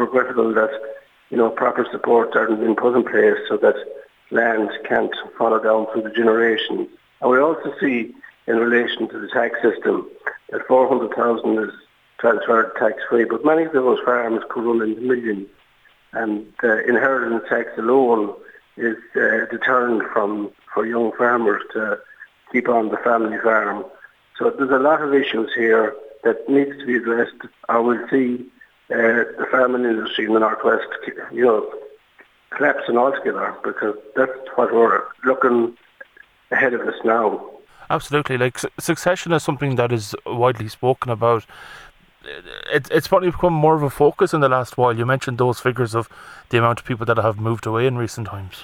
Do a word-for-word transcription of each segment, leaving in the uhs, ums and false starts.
regrettable that, you know, proper support hasn't been put in place so that land can't follow down through the generations. And we also see, in relation to the tax system, that four hundred thousand is transferred tax-free, but many of those farms could run into millions. And uh, inheritance tax alone is uh, deterrent from for young farmers to keep on the family farm. So there's a lot of issues here that needs to be addressed, or we'll see uh, the farming industry in the Northwest, you know, collapsing altogether, because that's what we're looking ahead of us now. Absolutely. Like, su- succession is something that is widely spoken about. It, it's probably become more of a focus in the last while. You mentioned those figures of the amount of people that have moved away in recent times.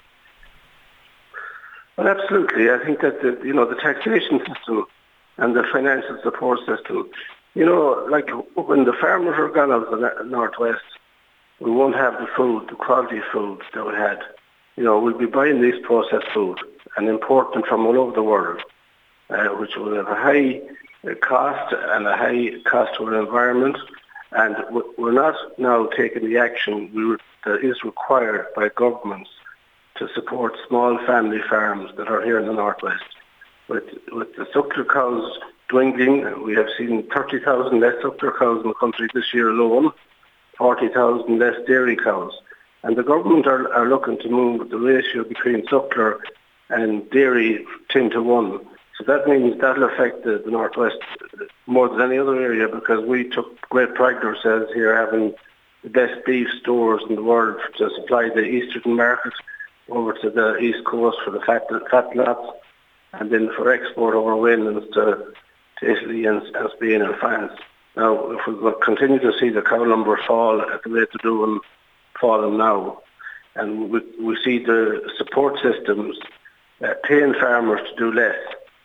Well, absolutely. I think that the, you know, the taxation system and the financial support system, you know, like when the farmers are gone out of the Northwest, we won't have the food, the quality food that we had. You know, we'll be buying this processed food and importing from all over the world, uh, which will have a high cost and a high cost to our environment. And we're not now taking the action we, that is required by governments to support small family farms that are here in the Northwest. With, with the suckler cows dwindling, we have seen thirty thousand less suckler cows in the country this year alone, forty thousand less dairy cows. And the government are, are looking to move the ratio between suckler and dairy ten to one. So that means that'll affect the, the Northwest more than any other area, because we took great pride in ourselves here having the best beef stores in the world to supply the eastern market over to the east coast for the fat, fat lots, and then for export over Wales to, to Italy and, and Spain and France. Now, if we continue to see the cow numbers fall at the rate they're doing, falling now, and we, we see the support systems uh, paying farmers to do less,